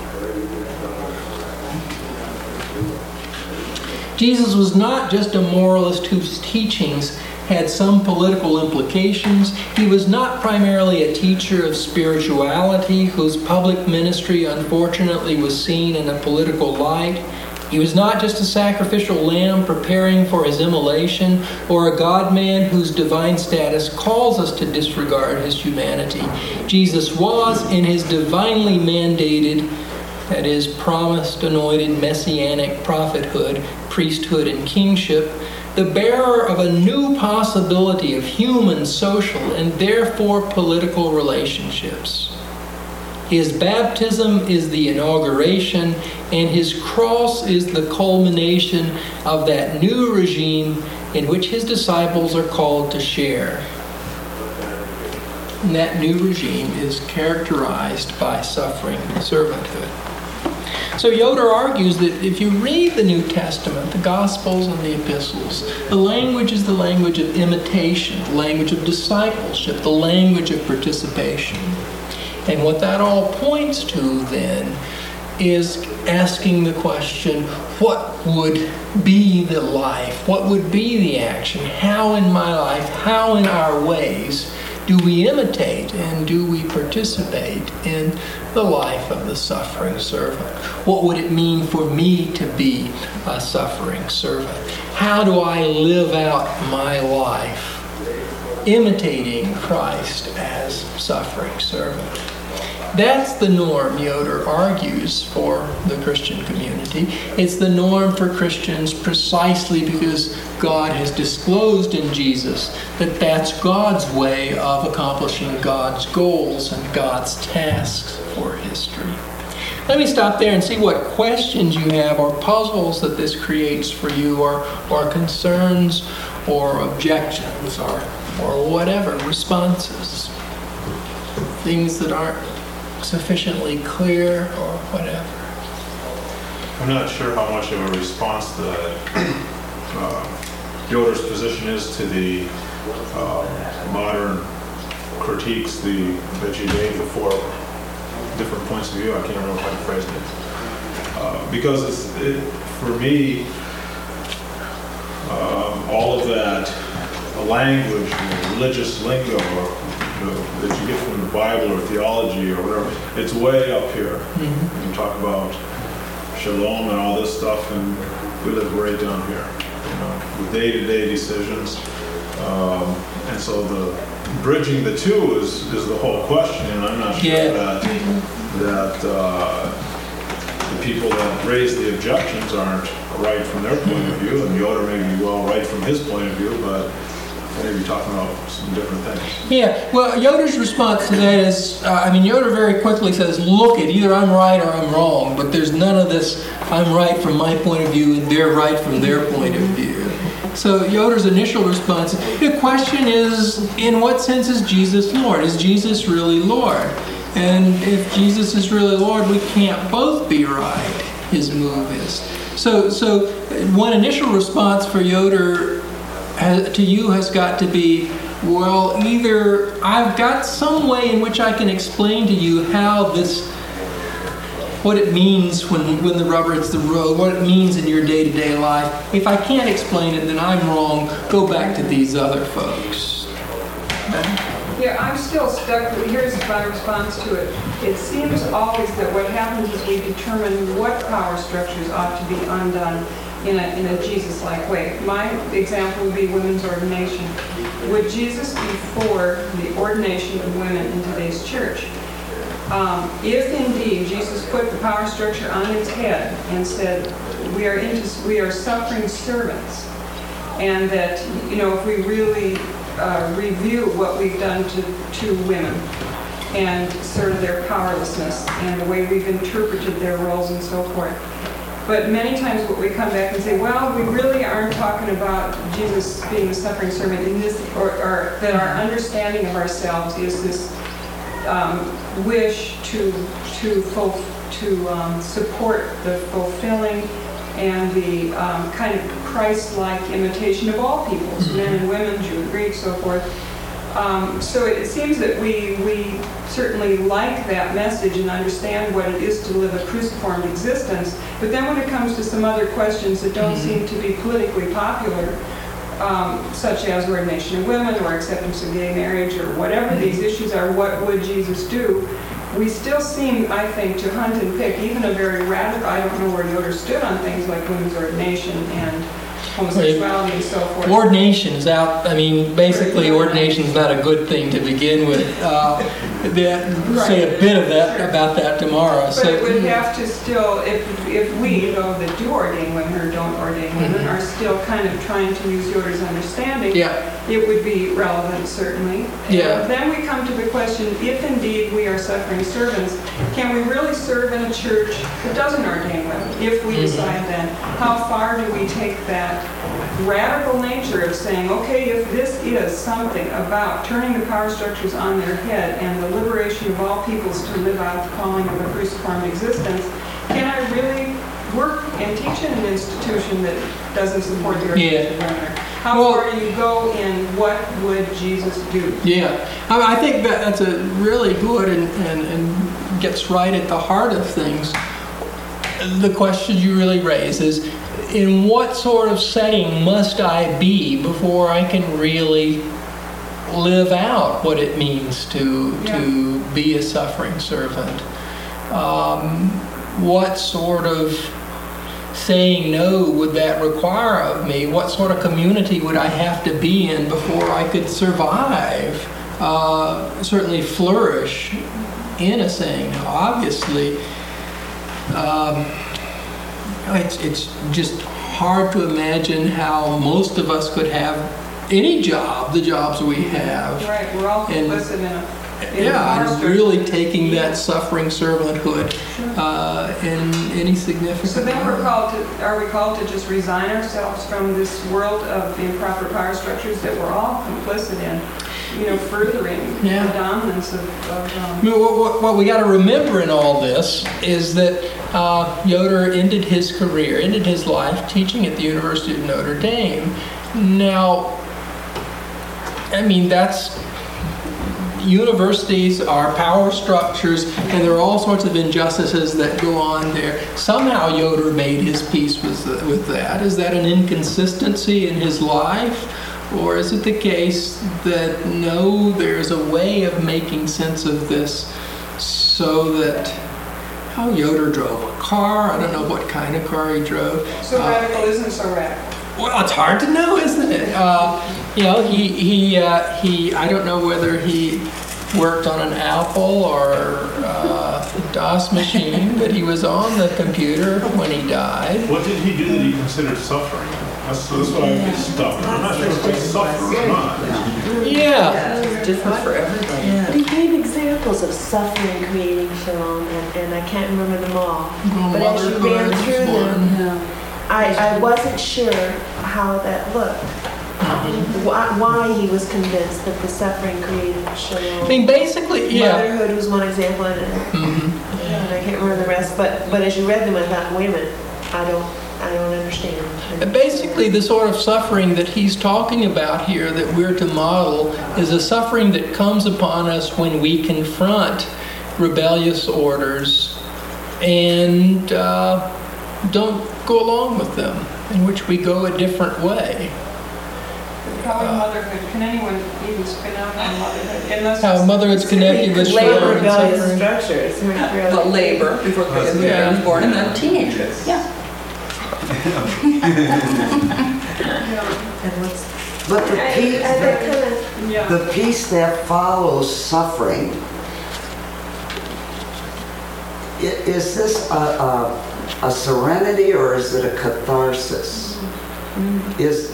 Jesus was not just a moralist whose teachings had some political implications. He was not primarily a teacher of spirituality whose public ministry unfortunately was seen in a political light. He was not just a sacrificial lamb preparing for his immolation, or a God-man whose divine status calls us to disregard his humanity. Jesus was, in his divinely mandated, that is, promised, anointed, messianic prophethood, priesthood, and kingship, the bearer of a new possibility of human, social, and therefore political relationships. His baptism is the inauguration, and his cross is the culmination of that new regime in which his disciples are called to share. And that new regime is characterized by suffering servanthood. So Yoder argues that if you read the New Testament, the Gospels and the Epistles, the language is the language of imitation, the language of discipleship, the language of participation. And what that all points to then is asking the question, what would be the life? What would be the action? How in my life, how in our ways do we imitate and do we participate in the life of the suffering servant? What would it mean for me to be a suffering servant? How do I live out my life imitating Christ as suffering servant? That's the norm, Yoder argues, for the Christian community. It's the norm for Christians precisely because God has disclosed in Jesus that that's God's way of accomplishing God's goals and God's tasks for history. Let me stop there and see what questions you have or puzzles that this creates for you, or, or concerns or objections or, or whatever, responses. Things that aren't sufficiently clear or whatever. I'm not sure how much of a response that uh, Yoder's position is to the uh, modern critiques the, that you gave, the four different points of view. I can't remember how to phrase it. Uh, because it's, it, for me, um, all of that language, religious lingo, or, you know, that you get from the Bible or theology or whatever, it's way up here. Mm-hmm. You talk about shalom and all this stuff, and we live right down here, you know, with day-to-day decisions. Um, and so the bridging the two is, is the whole question, and I'm not sure yeah. that that uh, the people that raise the objections aren't right from their point of view, and Yoder may be well right from his point of view, but maybe talking about some different things. Yeah, well, Yoder's response to that is, uh, I mean, Yoder very quickly says, look it, either I'm right or I'm wrong, but there's none of this, I'm right from my point of view and they're right from their point of view. So Yoder's initial response, the question is, in what sense is Jesus Lord? Is Jesus really Lord? And if Jesus is really Lord, we can't both be right, his move is. So, so one initial response for Yoder has, to you has got to be, well, either I've got some way in which I can explain to you how this, what it means when, when the rubber hits the road, what it means in your day-to-day life. If I can't explain it, then I'm wrong. Go back to these other folks. Yeah, I'm still stuck. Here's my response to it. It seems always that what happens is we determine what power structures ought to be undone in a, in a Jesus-like way. My example would be women's ordination. Would Jesus be for the ordination of women in today's church? Um, if indeed Jesus put the power structure on its head and said, we are into, we are suffering servants, and that, you know, if we really uh, review what we've done to, to women and sort of their powerlessness and the way we've interpreted their roles and so forth. But many times what we come back and say, well, we really aren't talking about Jesus being a suffering servant in this, or, or that our understanding of ourselves is this um, wish to to full, to um, support the fulfilling and the um, kind of Christ-like imitation of all peoples, mm-hmm. men and women, Jew and Greek, so forth. Um, so it seems that we we certainly like that message and understand what it is to live a cruciform existence. But then when it comes to some other questions that don't mm-hmm. seem to be politically popular, um, such as ordination of women or acceptance of gay marriage or whatever mm-hmm. these issues are, what would Jesus do? We still seem, I think, to hunt and pick, even a very radical, I don't know where Yoder stood on things like women's ordination and homosexuality and so forth. Ordination is out, I mean, basically ordination is not a good thing to begin with. Uh, that, right. Say a bit of that sure. about that tomorrow. But so, it would have to still, if if we, though, that do ordain women or don't ordain women, mm-hmm. are still kind of trying to use Yoder's understanding, yeah. it would be relevant, certainly. Yeah. And then we come to the question, if indeed we are suffering servants, can we really serve in a church that doesn't ordain women? If we mm-hmm. decide then, how far do we take that radical nature of saying, okay, if this is something about turning the power structures on their head and the liberation of all peoples to live out the calling of a cruciform existence, can I really work and teach in an institution that doesn't support the ordination of women? How well, far do you go in what would Jesus do? Yeah, I, I think that that's a really good and, and, and gets right at the heart of things. The question you really raise is, in what sort of setting must I be before I can really live out what it means to yeah. to be a suffering servant? Um, what sort of saying no would that require of me? What sort of community would I have to be in before I could survive, uh, certainly flourish in a saying. Now, obviously, um, it's, it's just hard to imagine how most of us could have any job, the jobs we have. Right, we're all And- complicit in a. in Yeah, a and really taking that suffering servanthood uh, in any significant So then we're way. called to, are we called to just resign ourselves from this world of improper power structures that we're all complicit in, you know, furthering Yeah. the dominance of, of I um, mean, what, what, what we got to remember in all this is that uh, Yoder ended his career, ended his life teaching at the University of Notre Dame. Now, I mean, that's universities are power structures, and there are all sorts of injustices that go on there. Somehow Yoder made his peace with, with that. Is that an inconsistency in his life? Or is it the case that no, there's a way of making sense of this so that, how Yoder drove a car, I don't know what kind of car he drove. so Uh, radical isn't so radical. well, it's hard to know, isn't it? Uh, you know, he he uh, he. I don't know whether he worked on an Apple or uh, DOS machine, but he was on the computer when he died. What did he do that he considered suffering? That's, that's what I get stuck on. I'm not sure if it's suffering or not. Yeah. It's different for everybody. But he gave examples of suffering creating shalom, and, and I can't remember them all. But as you ran Motherhood through was one. them, I, I wasn't sure how that looked. Why, why he was convinced that the suffering created shalom. I mean, basically, yeah. Motherhood was one example, and, Mhm. and I can't remember the rest. But but as you read them, I thought, wait a minute, I don't I don't understand. And basically, the sort of suffering that he's talking about here that we're to model is a suffering that comes upon us when we confront rebellious orders and uh, don't go along with them, in which we go a different way. How in motherhood, can anyone even spin out on motherhood? Unless How it's- motherhood's connected with labor shalom and rebellious suffering. structures. Really. Well, labor before the baby Yeah. was born, and then teenagers. Yeah. And what's, But the I, peace, I, that kind of, Yeah. the peace that follows suffering, i- is this a, a, a serenity or is it a catharsis? Is,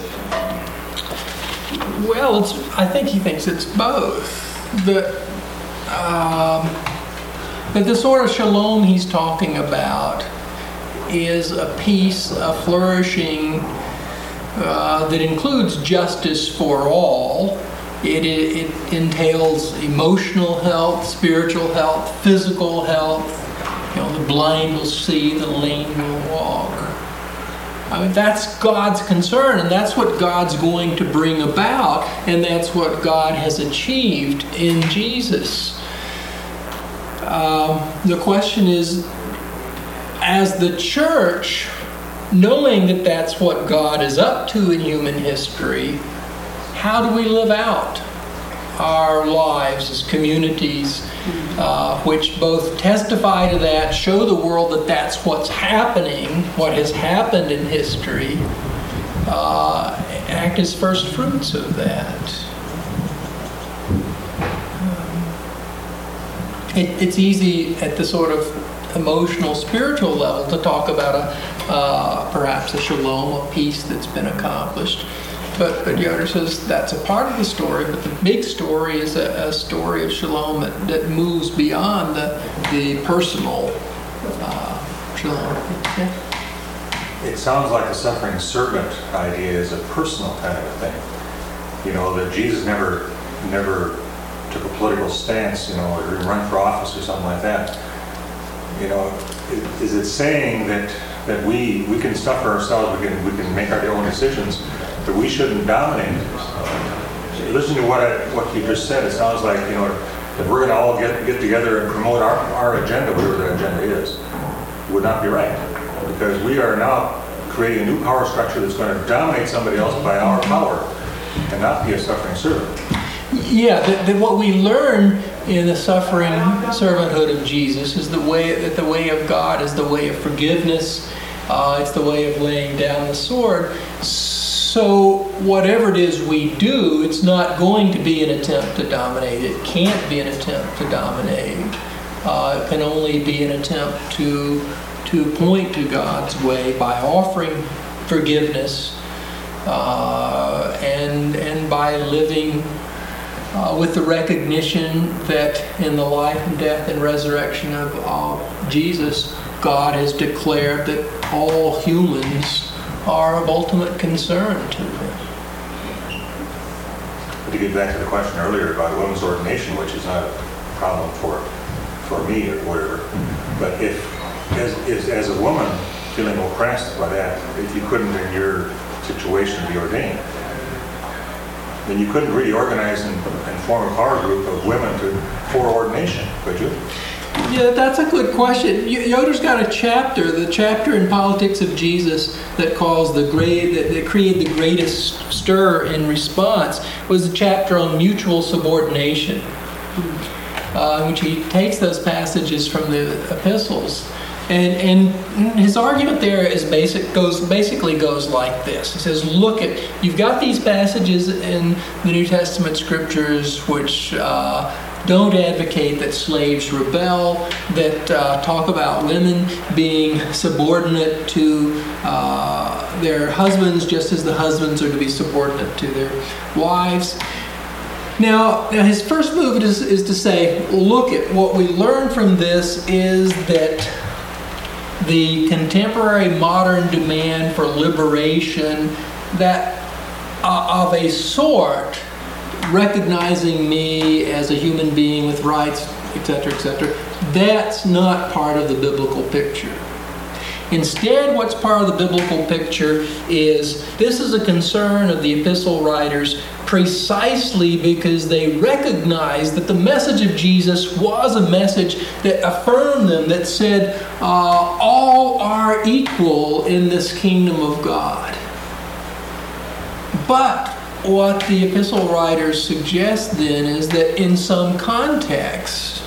Well, it's, I think he thinks it's both. The, um, but the sort of shalom he's talking about is a peace, a flourishing uh, that includes justice for all. It, it, it entails emotional health, spiritual health, physical health. You know, the blind will see, the lame will walk. I mean, that's God's concern, and that's what God's going to bring about, and that's what God has achieved in Jesus. Um, the question is, as the church, knowing that that's what God is up to in human history, how do we live out our lives as communities uh, which both testify to that, show the world that that's what's happening, what has happened in history, uh, act as first fruits of that. Um, it, it's easy at the sort of emotional, spiritual level to talk about a uh, perhaps a shalom, a peace that's been accomplished. But, but Yoder says that's a part of the story, but the big story is a, a story of shalom that, that moves beyond the, the personal uh, shalom. Yeah. It sounds like a suffering servant idea is a personal kind of a thing. You know, that Jesus never never took a political stance, you know, or run for office or something like that. You know, is it saying that that we we can suffer ourselves, we can we can make our own decisions, that we shouldn't dominate? Listen to what I, what you just said. It sounds like, you know, if we're going to all get get together and promote our, our agenda, whatever that agenda is, would not be right, because we are now creating a new power structure that's going to dominate somebody else by our power and not be a suffering servant. Yeah, that, that what we learn in the suffering servanthood of Jesus is the way that the way of God is the way of forgiveness. Uh, it's the way of laying down the sword. So whatever it is we do, it's not going to be an attempt to dominate. It can't be an attempt to dominate. Uh, it can only be an attempt to, to point to God's way by offering forgiveness uh, and, and by living uh, with the recognition that in the life and death and resurrection of uh, Jesus, God has declared that all humans are of ultimate concern to him. To get back to the question earlier about women's ordination, which is not a problem for for me or whatever, but if, as, as, as a woman feeling oppressed by that, if you couldn't in your situation be ordained, then you couldn't really organize and, and form a power group of women to, for ordination, could you? Yeah, that's a good question. Yoder's got a chapter, the chapter in Politics of Jesus that calls the great, that, that created the greatest stir in response, was a chapter on mutual subordination, uh, in which he takes those passages from the epistles. And, and his argument there is basic goes basically goes like this. He says, look at, you've got these passages in the New Testament scriptures which uh, don't advocate that slaves rebel, that uh, talk about women being subordinate to uh, their husbands just as the husbands are to be subordinate to their wives. Now, now his first move is, is to say, look at what we learn from this is that the contemporary modern demand for liberation, that uh, of a sort, recognizing me as a human being with rights, et cetera, et cetera, that's not part of the biblical picture. Instead, what's part of the biblical picture is this is a concern of the epistle writers precisely because they recognized that the message of Jesus was a message that affirmed them, that said, uh, all are equal in this kingdom of God. But what the epistle writers suggest then is that in some context,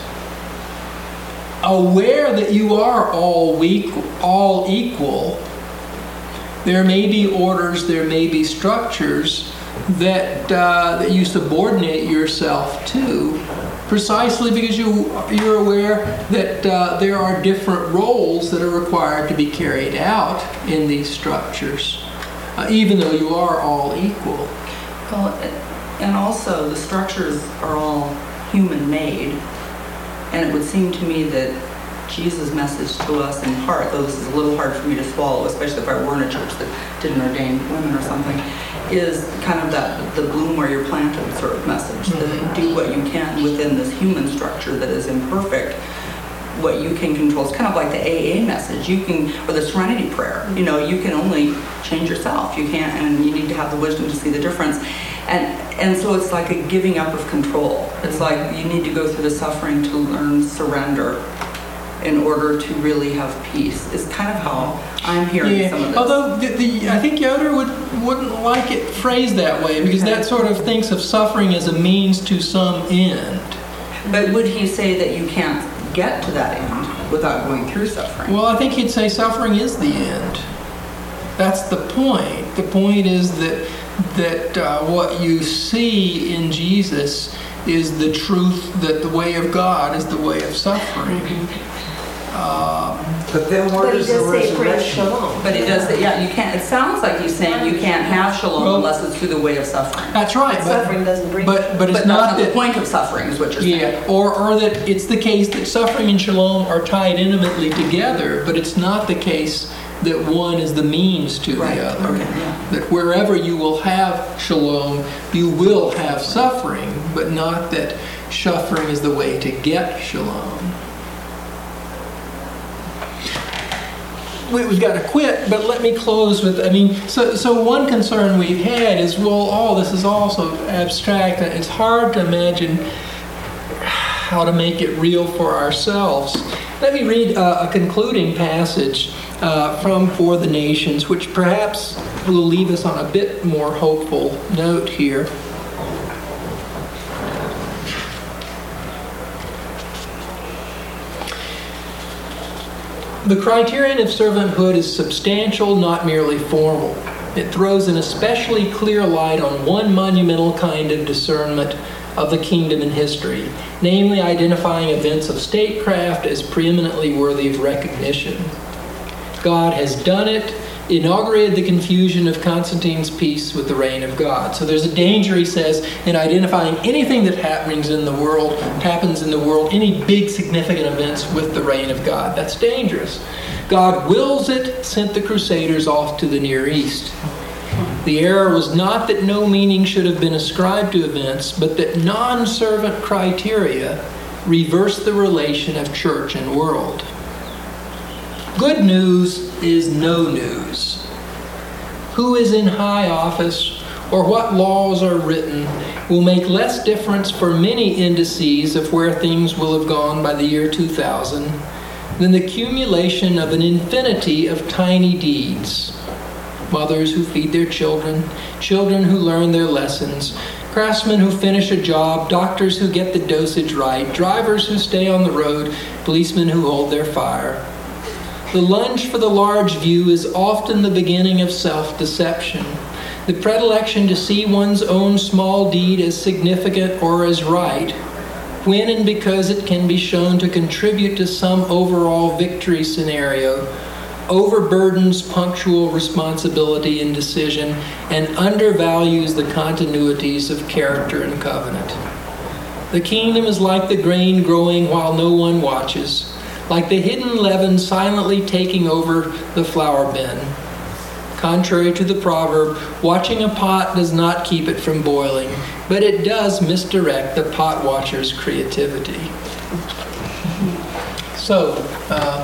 aware that you are all weak, all equal, there may be orders, there may be structures that uh, that you subordinate yourself to, precisely because you you're aware that uh, there are different roles that are required to be carried out in these structures, uh, even though you are all equal. Well, and also the structures are all human-made. And it would seem to me that Jesus' message to us in part, though this is a little hard for me to swallow, especially if I were in a church that didn't ordain women or something, is kind of that the bloom where you're planted sort of message. Mm-hmm. That do what you can within this human structure that is imperfect. What you can control. It's kind of like the A A message. You can, or the Serenity Prayer. You know, you can only change yourself. You can't, and you need to have the wisdom to see the difference. And and so it's like a giving up of control. It's like you need to go through the suffering to learn surrender in order to really have peace. Is kind of how I'm hearing yeah. some of this. Although the, the I think Yoder would wouldn't like it phrased that way because okay. that sort of thinks of suffering as a means to some end. But would he say that you can't get to that end without going through suffering? Well, I think he'd say suffering is the end. That's the point. The point is that that uh, what you see in Jesus is the truth that the way of God is the way of suffering. Um, but then where does the resurrection? But he does say, yeah, you can't. It sounds like he's saying you can't have shalom well, unless it's through the way of suffering. That's right. But but, suffering doesn't bring. But but it's but not, not that, the point of suffering is what you're saying. Yeah, or or that it's the case that suffering and shalom are tied intimately together, but it's not the case that one is the means to right. the other. Okay, yeah. That wherever you will have shalom, you will have suffering, but not that suffering is the way to get shalom. We, we've got to quit, but let me close with, I mean, so so one concern we've had is, well, oh, this is all so abstract, and it's hard to imagine how to make it real for ourselves. Let me read uh, a concluding passage uh, from For the Nations, which perhaps will leave us on a bit more hopeful note here. The criterion of servanthood is substantial, not merely formal. It throws an especially clear light on one monumental kind of discernment, of the kingdom in history, namely identifying events of statecraft as preeminently worthy of recognition. God has done it, inaugurated the confusion of Constantine's peace with the reign of God. So there's a danger, he says, in identifying anything that happens in the world, happens in the world, any big significant events with the reign of God. That's dangerous. God wills it, sent the Crusaders off to the Near East. The error was not that no meaning should have been ascribed to events, but that non-servant criteria reverse the relation of church and world. Good news is no news. Who is in high office or what laws are written will make less difference for many indices of where things will have gone by the year two thousand than the accumulation of an infinity of tiny deeds. Mothers who feed their children, children who learn their lessons, craftsmen who finish a job, doctors who get the dosage right, drivers who stay on the road, policemen who hold their fire. The lunge for the large view is often the beginning of self-deception. The predilection to see one's own small deed as significant or as right, when and because it can be shown to contribute to some overall victory scenario, overburdens punctual responsibility and decision and undervalues the continuities of character and covenant. The kingdom is like the grain growing while no one watches, like the hidden leaven silently taking over the flour bin. Contrary to the proverb, watching a pot does not keep it from boiling, but it does misdirect the pot watcher's creativity. So, uh,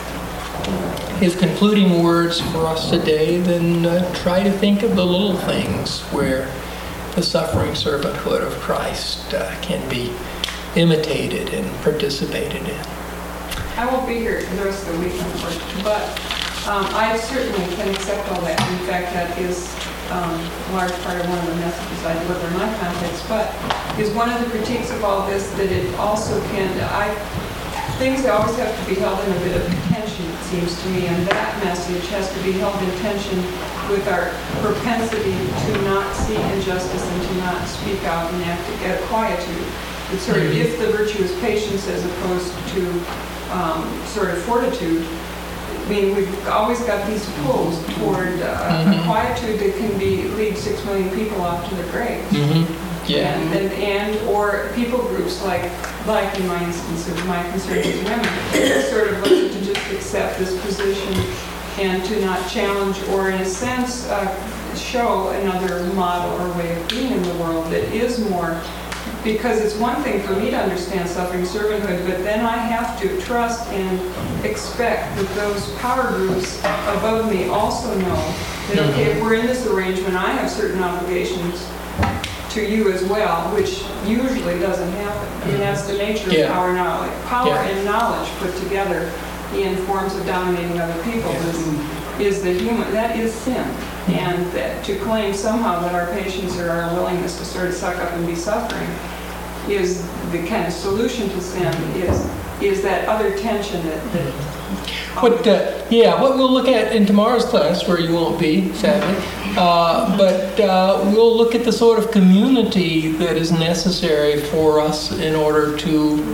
his concluding words for us today, then uh, try to think of the little things where the suffering servanthood of Christ uh, can be imitated and participated in. I won't be here the rest of the week, unfortunately, but um, I certainly can accept all that. In fact, that is um, a large part of one of the messages I deliver in my context. But is one of the critiques of all this that it also can, I things always have to be held in a bit of tension, it seems to me, and that message has to be held in tension with our propensity to not see injustice and to not speak out and act at quietude. It's sort of, if the virtue is patience as opposed to um, sort of fortitude, I mean, we've always got these pulls toward uh, mm-hmm. a quietude that can be lead six million people off to their graves. Mm-hmm. Yeah. And, and, and or people groups like, like in my instance of my concern with women, sort of looking to just accept this position and to not challenge or in a sense uh, show another model or way of being in the world that is more, because it's one thing for me to understand suffering servanthood, but then I have to trust and expect that those power groups above me also know that, okay, if we're in this arrangement, I have certain obligations to you as well, which usually doesn't happen. I mean, that's the nature yeah. of power knowledge. Power yeah. and knowledge put together in forms of dominating other people is, is the human, that is sin. And that to claim somehow that our patience or our willingness to sort of suck up and be suffering is the kind of solution to sin is is that other tension that, that What, uh, yeah, what we'll look at in tomorrow's class, where you won't be, sadly, uh, but uh, we'll look at the sort of community that is necessary for us in order to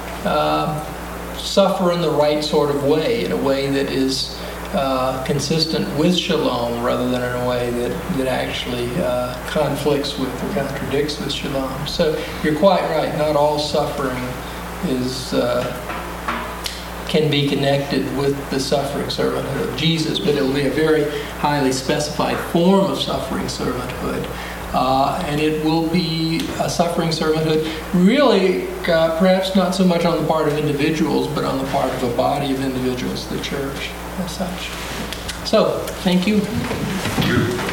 uh, suffer in the right sort of way, in a way that is uh, consistent with shalom, rather than in a way that, that actually uh, conflicts with or contradicts with shalom. So you're quite right, not all suffering is uh, can be connected with the suffering servanthood of Jesus, but it will be a very highly specified form of suffering servanthood. Uh, and it will be a suffering servanthood, really, uh, perhaps not so much on the part of individuals, but on the part of a body of individuals, the church, as such. So, thank you. Thank you.